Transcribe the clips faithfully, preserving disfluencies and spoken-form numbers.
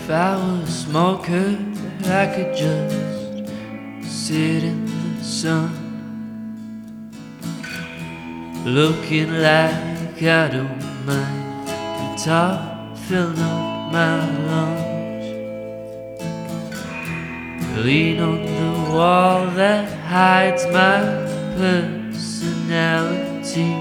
If I was a smoker, I could just sit in the sun, looking like I don't mind. The top filling up my lungs, lean on the wall that hides my personality,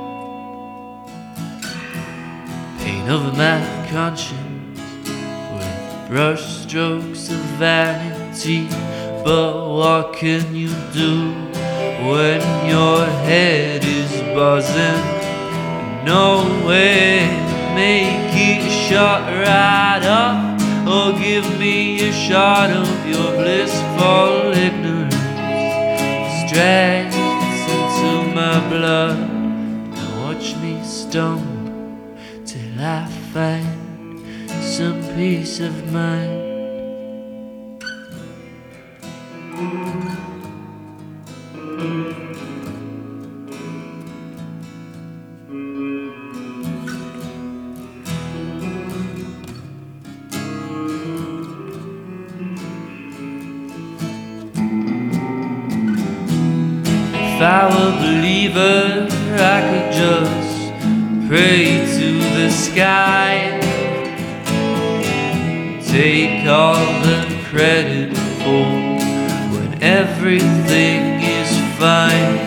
paint over my conscience with brush strokes of vanity. But what can you do when your head is buzzing? No way to make it shut right up, or give me a shot of your blissful ignorance. Strikes into my blood and watch me stumble till I find some peace of mind. If I were a believer, I could just pray to the sky, take all the credit for when everything is fine.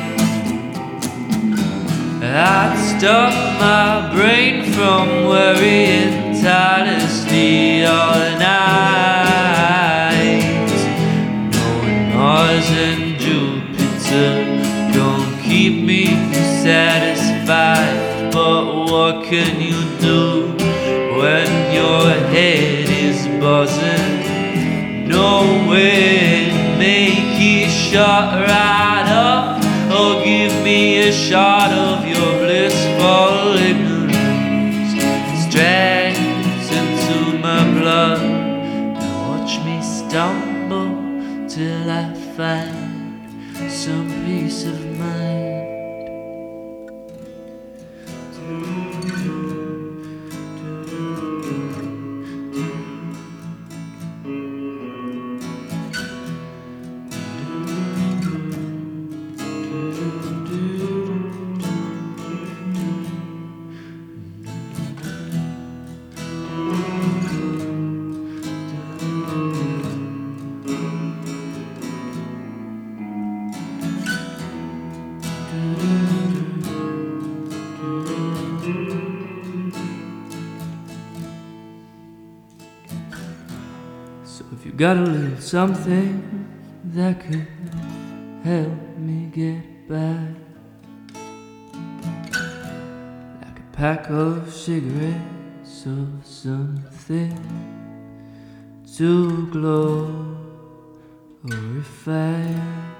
I'd stop my brain from worrying tirelessly all night, knowing Mars and Jupiter don't keep me satisfied. But what can you do when your head is buzzing? No way to make it shut right up, or give me a shot of your blissful ignorance. Strikes into my blood and watch me stumble till I find some peace of mind. So if you got a little something that could help me get by, like a pack of cigarettes or something to glow or refine.